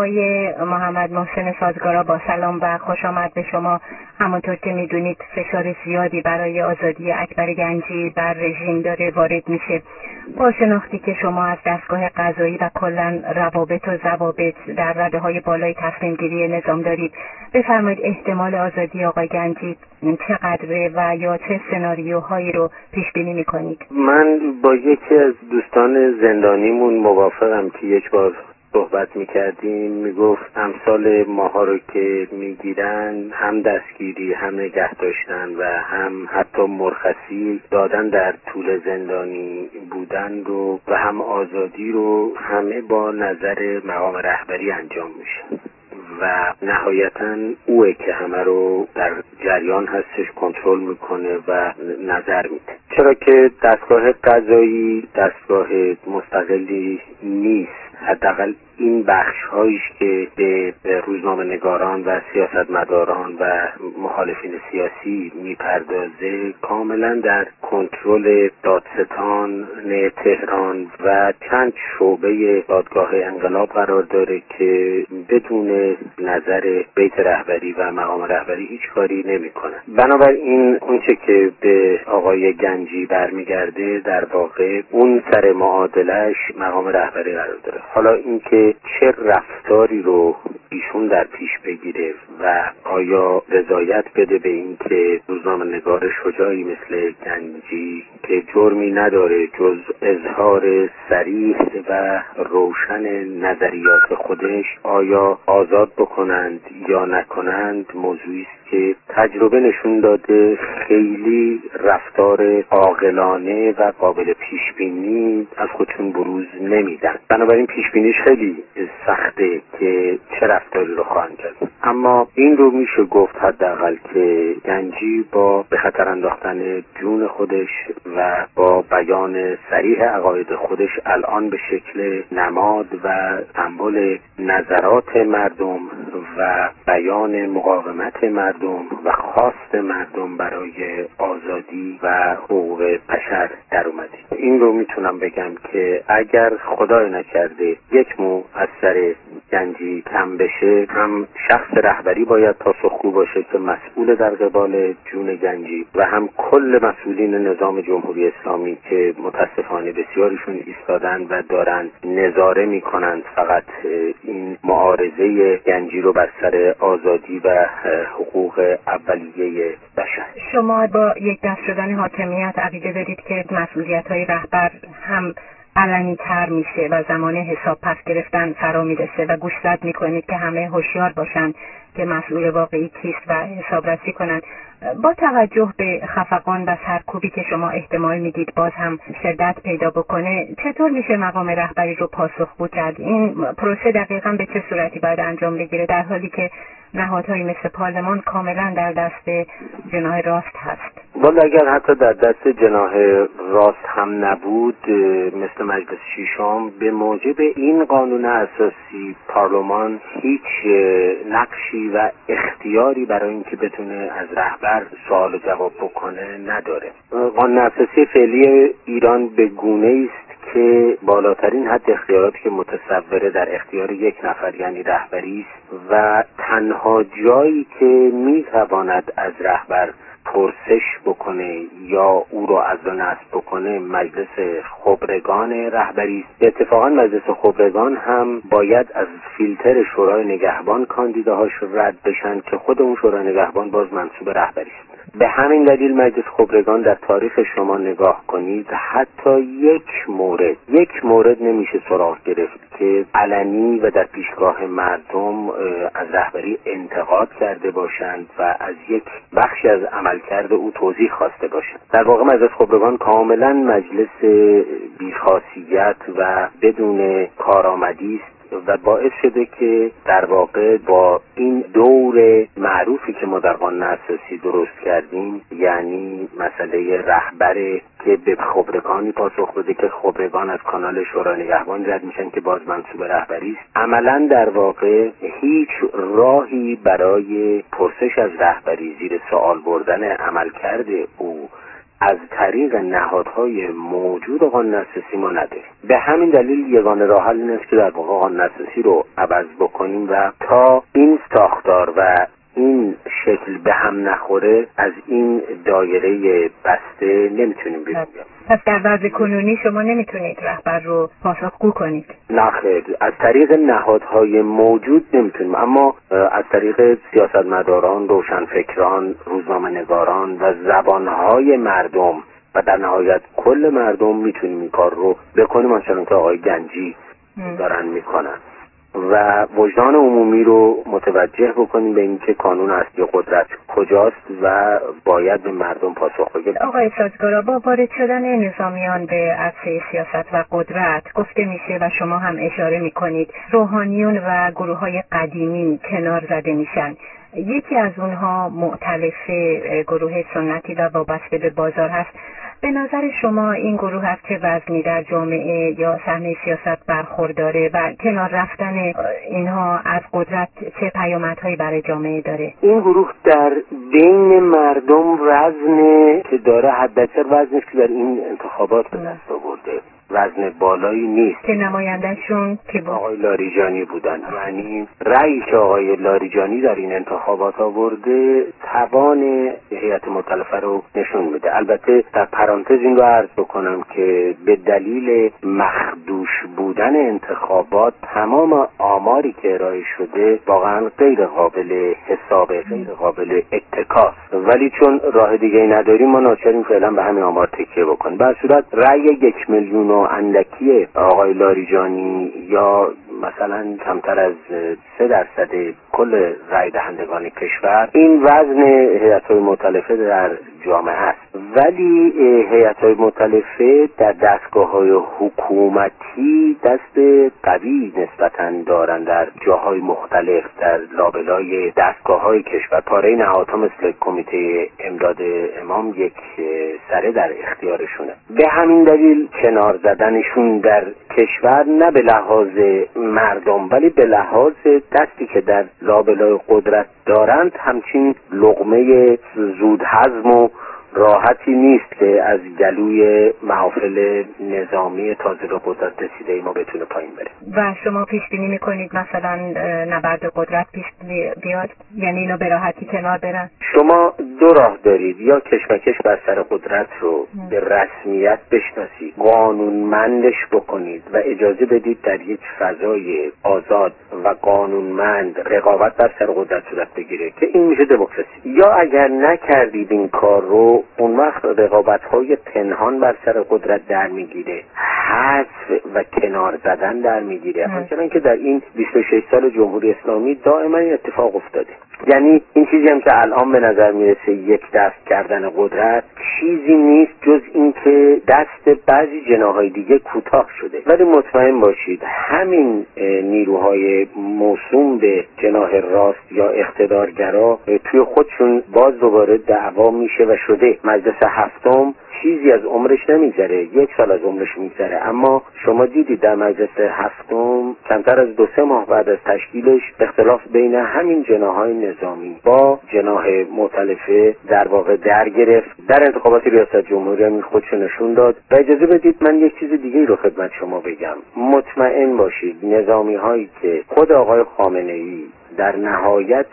آقای محمد محسن سازگارا، با سلام و خوش آمد به شما. همونطور که میدونید فشار زیادی برای آزادی اکبر گنجی بر رژیم داره وارد میشه. با شناختی که شما از دستگاه قضایی و کلا روابط و ضوابط در رده‌های بالای تصمیم گیری نظام دارید، بفرمایید احتمال آزادی آقای گنجی چقدره و یا چه سناریوهایی رو پیش بینی میکنید؟ من با یکی از دوستان زندانیمون موافقم که یک بار صحبت میکردیم، میگفت امثال ماها رو که میگیرن هم دستگیری هم نگه داشتن و هم حتی مرخصی دادن در طول زندانی بودن رو و هم آزادی رو همه با نظر مقام رهبری انجام میشه و نهایتاً اوه که همه رو در جریان هستش، کنترل میکنه و نظر میده. چرا که دستگاه قضایی دستگاه مستقلی نیست، حداقل این بخش هایش که به روزنامه نگاران و سیاستمداران و مخالفین سیاسی میپردازه کاملا در کنترل دادستان تهران و چند شعبه دادگاه انقلاب قرار داره که بدون نظر بیت رهبری و مقام رهبری هیچ کاری نمیکنه. بنابراین اونچه که به آقای گنجی برمیگرده در واقع اون سر معادلش مقام رهبری قرار داره. حالا اینکه چه رفتاری رو ایشون در پیش بگیره و آیا رضایت بده به این که روزنامه‌نگار شجاعی مثل گنجی که جرمی نداره جز اظهار صریح و روشن نظریات خودش، آیا آزاد بکنند یا نکنند، موضوعی است که تجربه نشون داده خیلی رفتار عاقلانه و قابل پیش بینی از خودشون بروز نمیدن. بنابراین پیش بینیش خیلی سخته که چه رفتاری رو خواهند کرد. اما این رو میشه گفت حداقل که گنجی با به خطر انداختن جون خودش و با بیان صریح عقاید خودش الان به شکل نماد و سمبل نظرات مردم و بیان مقاومت مردم و خواست مردم برای آزادی و حقوق بشر در اومده. این رو میتونم بگم که اگر خدای نکرده یک مو از سر گنجی کم بشه، هم شخص رهبری باید پاسخگو باشه که مسئول در قبال جون گنجی و هم کل مسئولین نظام جمهوری اسلامی که متاسفانه بسیارشون ایستادن و دارن نظاره میکنند فقط این معارضه گنجی رو بر سر آزادی و حقوق اولیه بشر. شما با یک دست شدن حاکمیت عقیده دارید که مسئولیت‌های رهبر هم علنی تر میشه و زمان حساب پس گرفتن فرا میرسه و گوشزد میکنید که همه هوشیار باشن که مسئول واقعی کیست و حسابرسی کنن. با توجه به خفقان و سرکوبی که شما احتمال میدید باز هم شدت پیدا بکنه، چطور میشه مقام رهبری رو پاسخگو کرد؟ این پروسه دقیقاً به چه صورتی باید انجام بگیره در حالی که نهادهایی مثل پارلمان کاملا در دست جناح راست هست؟ والا اگر حتی در دست جناح راست هم نبود، مثل مجلس ششم، به موجب این قانون اساسی پارلمان هیچ نقشی و اختیاری برای اینکه بتونه از رهبر سوال و جواب بکنه نداره. قانون اساسی فعلی ایران به گونه‌ای است که بالاترین حد اختیاراتی که متصوره در اختیار یک نفر یعنی رهبری است و تنها جایی که میتواند از رهبر پرسش بکنه یا او را از نصب بکنه مجلس خبرگان رهبری است. اتفاقا مجلس خبرگان هم باید از فیلتر شورای نگهبان کاندیداهاش رد بشن که خود اون شورای نگهبان باز منصوب رهبری است. به همین دلیل مجلس خبرگان در تاریخ شما نگاه کنید حتی یک مورد نمیشه سراغ گرفت که علنی و در پیشگاه مردم از رهبری انتقاد کرده باشند و از یک بخشی از عملکرد او توضیح خواسته باشند. در واقع مجلس خبرگان کاملا مجلس بیخاصیت و بدون کارآمدی است و باعث شده که در واقع با این دور معروفی که ما در قانون اساسی درست کردیم، یعنی مسئله رهبر که به خبرگانی پاسخ بده که خبرگان از کانال شورای نگهبان رد میشن که باز منصوب رهبری است، عملا در واقع هیچ راهی برای پرسش از رهبری، زیر سوال بردن عملکرد او از طریق نهادهای موجود قانون اساسی ما نداریم. به همین دلیل یگانه راه حل این است که در واقع قانون اساسی رو عوض بکنیم و تا این ساختار و این شکل به هم نخوره از این دایره بسته نمیتونیم بیرون بیاییم. پس در وضع کنونی شما نمیتونید رهبر رو پاسخگو کنید؟ نه خیر، از طریق نهادهای موجود نمیتونیم، اما از طریق سیاستمداران، روشنفکران، روزنامه‌نگاران و زبانهای مردم و در نهایت کل مردم میتونیم این کار رو بکنیم، مثلا که آقای گنجی دارن میکنن و وجدان عمومی رو متوجه بکنیم به اینکه قانون اصلی قدرت کجاست و باید به مردم پاسخ بده. آقای سازگارا، با وارد شدن نظامیان به عرصه سیاست و قدرت گفته میشه و شما هم اشاره میکنید روحانیون و گروه‌های قدیمی کنار زده میشن. یکی از اونها مؤتلف گروه سنتی و وابسته به بازار هست. به نظر شما این گروه از چه وزنی در جامعه یا صحنه سیاست برخورداره و کنار رفتن اینها از قدرت چه پیامدهایی برای جامعه داره؟ این گروه در بین مردم وزن که داره حداکثر وزنی که در این انتخابات به دست آورده وزن بالایی نیست که نمایندهشون که آقای لاریجانی بودن. یعنی رأیی که آقای لاریجانی در این انتخابات آورده توان هیئت مؤتلفه رو نشون میده. البته در پرانتز این رو عرض بکنم که به دلیل مخدوش بودن انتخابات تمام آماری که ارائه شده واقعا غیر قابل حسابه، غیر قابل اتکاست، ولی چون راه دیگه ای نداریم ما ناچاریم فعلا به همین آمار تکیه بکنیم. به هر صورت رأی 1 میلیون و اندکی آقای لاریجانی یا مثلا کمتر از 3% کل رای دهندگان کشور این وزن هیئت‌های مؤتلفه در جامعه است. ولی هیئت‌های مؤتلفه در دستگاه‌های حکومتی دست قوی نسبتاً دارند در جاهای مختلف در لابلای دستگاه‌های کشور. پاره نهادها مثل کمیته امداد امام یک سره در اختیارشونه. به همین دلیل کنار زدنشون در کشور نه به لحاظ مردم ولی به لحاظ دستی که در لابلای قدرت دارند همچین لقمه زود هضم و راحتی نیست که از گلوی محافل نظامی تازه به قدرت رسیده ما بتونه پایین بره. و شما پیش بینی میکنید مثلا نبرد قدرت پیش بیاد؟ یعنی اینو به راحتی کنار برن؟ شما دو راه دارید، یا کشمکش بر سر قدرت رو به رسمیت بشناسید، قانونمندش بکنید و اجازه بدید در یک فضای آزاد و قانونمند رقابت بر سر قدرت صورت بگیره که این میشه دموکراسی. یا اگر نکردید این کار رو اون وقت رقابت‌های پنهان بر سر قدرت در میگیره، حذف و کنار زدن در میگیره. همچنان که در این 26 سال جمهوری اسلامی دائما این اتفاق افتاده. یعنی این چیزی هم که الان به نظر میرسه یک دست کردن قدرت چیزی نیست جز این که دست بعضی جناح‌های دیگه کوتاه شده. ولی مطمئن باشید همین نیروهای موسوم به جناح راست یا اقتدارگرا توی خودشون باز دوباره دعوا میشه و شده. مجلس هفتم چیزی از عمرش نمیگذره، 1 سال از عمرش میگذره، اما شما دیدید در مجلس هفتم کمتر از 2-3 ماه بعد از تشکیلش اختلاف بین همین جناح‌های نظامی با جناح مؤتلفه در واقع در گرفت. در انتخابات ریاست جمهوری هم خودشو نشون داد. و اجازه بدید من یک چیز دیگه رو خدمت شما بگم. مطمئن باشید نظامی هایی که خود آقای خامنه‌ای در نهایت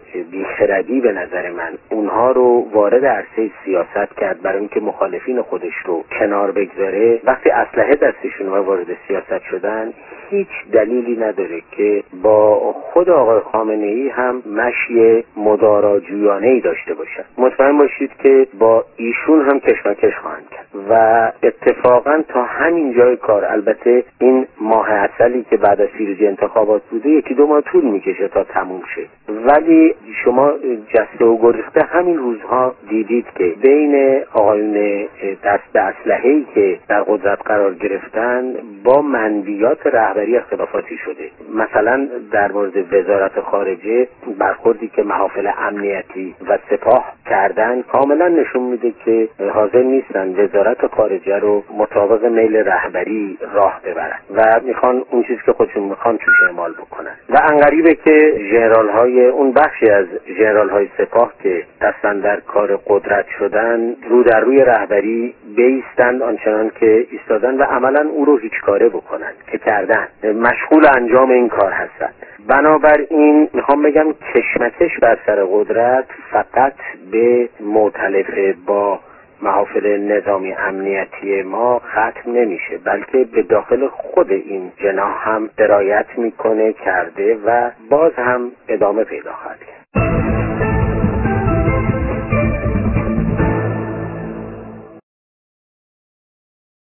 بیخردی به نظر من اونها رو وارد عرصه سیاست کرد برای اینکه مخالفین خودش رو کنار بگذاره، وقتی اسلحه دستشون وارد سیاست شدن هیچ دلیلی نداره که با خود آقای خامنه‌ای هم مشی مداراجویانه‌ای داشته باشن. مطمئن باشید که با ایشون هم کشمکش خواهند کرد و اتفاقا تا همین جای کار، البته این ماه عسلی که بعد از پیروزی انتخابات بوده 1-2 ماه طول میکشه تا تموم شه، ولی شما جسته و گریخته همین روزها دیدید که بین آقایون دست به اسلحه‌ای که در قدرت قرار گرفتن با منویات رهبری اختلافاتی شده. مثلا در مورد وزارت خارجه برخوردی که محافل امنیتی و سپاه کردن کاملا نشون میده که حاضر نیستن وزارت خارجه رو مطابق میل رهبری راه ببرن و میخوان اون چیزی که خودشون میخوان توش اعمال بکنن. و انقریبه که اون بخشی از ژنرال های سپاه که دستن در کار قدرت شدن رو در روی رهبری بیستند آنچنان که ایستادن و عملا او رو هیچ کاره بکنن که کردن، مشغول انجام این کار هستن. بنابراین میخوام بگم کشمکش بر سر قدرت فقط به مؤتلفه با محافل نظامی امنیتی ما ختم نمیشه، بلکه به داخل خود این جناح هم درایت میکنه کرده و باز هم ادامه پیدا خواهد کرد.